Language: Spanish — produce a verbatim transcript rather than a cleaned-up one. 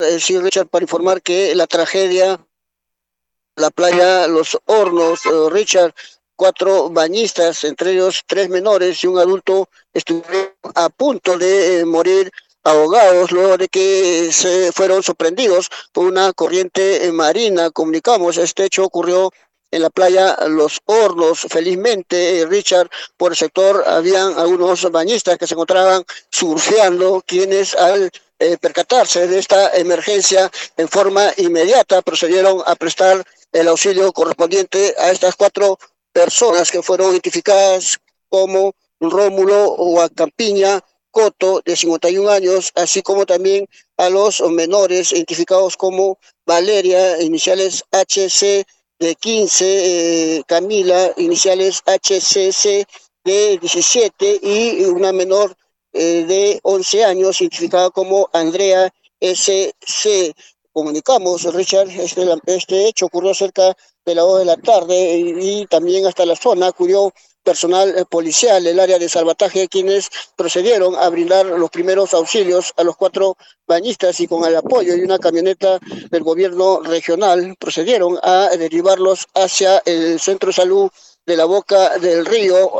Eh, sí, Richard, para informar que la tragedia, la playa Los Hornos, eh, Richard, cuatro bañistas, entre ellos tres menores y un adulto, estuvieron a punto de eh, morir ahogados luego de que se fueron sorprendidos por una corriente eh, marina. Comunicamos, este hecho ocurrió en la playa Los Hornos. Felizmente, eh, Richard, por el sector habían algunos bañistas que se encontraban surfeando, quienes al eh, percatarse de esta emergencia en forma inmediata procedieron a prestar el auxilio correspondiente a estas cuatro personas que fueron identificadas como Rómulo Huacampiña Coto, de cincuenta y un años, así como también a los menores identificados como Valeria, iniciales H C, de quince, eh, Camila, iniciales H C C, de diecisiete, y una menor eh, de once años, identificada como Andrea S C. Comunicamos, Richard, este, este hecho ocurrió cerca de las dos de la tarde y, y también hasta la zona acudió personal eh, policial, el área de salvataje, quienes procedieron a brindar los primeros auxilios a los cuatro bañistas, y con el apoyo de una camioneta del gobierno regional procedieron a derivarlos hacia el centro de salud de la Boca del Río.